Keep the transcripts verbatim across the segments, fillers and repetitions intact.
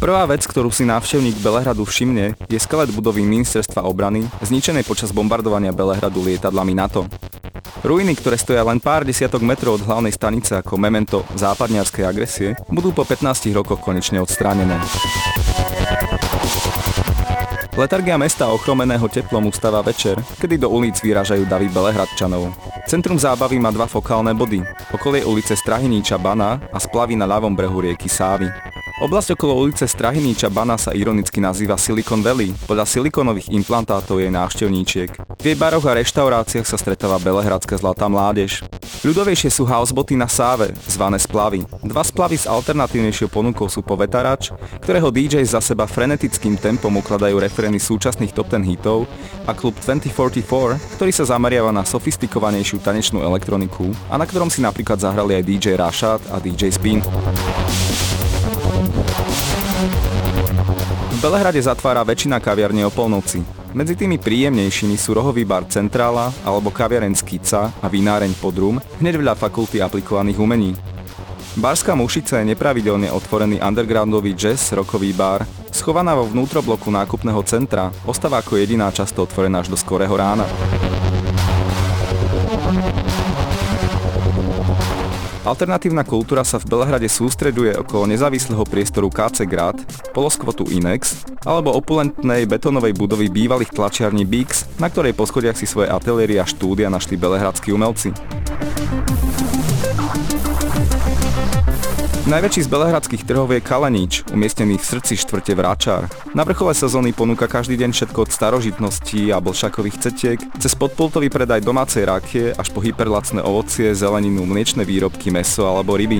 Prvá vec, ktorú si návštevník Belehradu všimne, je skelet budovy Ministerstva obrany, zničenej počas bombardovania Belehradu lietadlami NATO. Ruiny, ktoré stoja len pár desiatok metrov od hlavnej stanice ako memento západniarskej agresie, budú po pätnástich rokoch konečne odstránené. Letargia mesta ochromeného teplom ustáva večer, kedy do ulic vyrážajú davy Belehradčanov. Centrum zábavy má dva fokálne body, okolie ulice Strahyníča Bana a splavy na ľavom brehu rieky Sávy. Oblasť okolo ulice Strahyníča Bana sa ironicky nazýva Silicon Valley, podľa silikónových implantátov jej návštevníčiek. V jej baroch a reštauráciách sa stretáva belehradská zlatá mládež. Ľudovejšie sú houseboty na Sáve, zvané splavy. Dva splavy s alternatívnejšou ponukou sú Povetarač, ktorého dý džej za seba frenetickým tempom ukladajú refrény súčasných top ten hitov, a klub dvetisícštyridsaťštyri, ktorý sa zameriava na sofistikovanejšiu tanečnú elektroniku a na ktorom si napríklad zahrali aj dý džej Rashad a dý džej Spin. V Belehrade zatvára väčšina kaviarní o polnoci. Medzi tými príjemnejšími sú rohový bar Centrála alebo kaviareň Skica a vináreň Podrum, hneď vedľa fakulty aplikovaných umení. Barská Mušica je nepravidelne otvorený undergroundový jazz rockový bar, schovaná vo vnútrobloku nákupného centra, ostáva ako jediná často otvorená až do skorého rána. Alternatívna kultúra sa v Belehrade sústreďuje okolo nezávislého priestoru ká cé Grad, poloskvotu Inex alebo opulentnej betónovej budovy bývalých tlačiarní Bix, na ktorej poschodiach si svoje ateliéry a štúdia našli belehradskí umelci. Najväčší z belehradských trhov je Kalenič, umiestnený v srdci štvrte Vračár. Na vrchole sezóny ponúka každý deň všetko od starožitností a bolšakových cetiek, cez podpultový predaj domácej rakie až po hyperlacné ovocie, zeleninu, mliečne výrobky, mäso alebo ryby.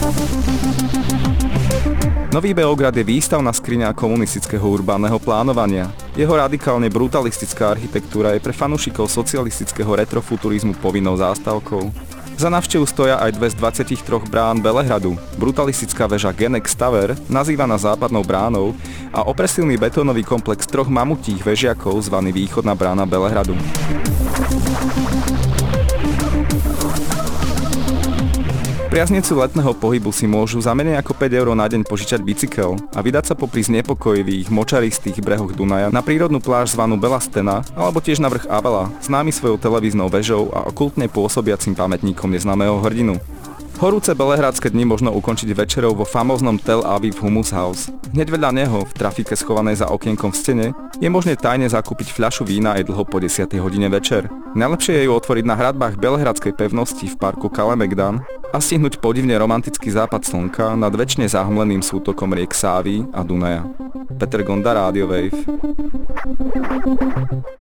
Nový Beograd je výstavná skriňa komunistického urbánneho plánovania. Jeho radikálne brutalistická architektúra je pre fanúšikov socialistického retrofuturizmu povinnou zástavkou. Za návštevu stoja aj dve z dvadsaťtri brán Belehradu, brutalistická väža Genex Tower, nazývaná západnou bránou, a opresívny betónový komplex troch mamutích vežiakov, zvaný Východná brána Belehradu. Priaznici letného pohybu si môžu za menej ako päť eur na deň požičať bicykel a vydať sa popri znepokojivých, močaristých brehoch Dunaja na prírodnú pláž zvanú Belastena alebo tiež na vrch Avela, známy svojou televíznou väžou a okultne pôsobiacim pamätníkom neznámeho hrdinu. Horúce belehradské dni možno ukončiť večerou vo famóznom Tel Aviv Hummus House. Hneď vedľa neho, v trafike schovanej za okienkom v stene, je možné tajne zakúpiť fľašu vína aj dlho po desiatej hodine večer. Najlepšie je ju otvoriť na hradbách belehradskej pevnosti v parku Kalemegdan a stihnúť podivne romantický západ slnka nad večne zahmleným sútokom riek Sávy a Dunaja. Peter Gonda, Radio Wave.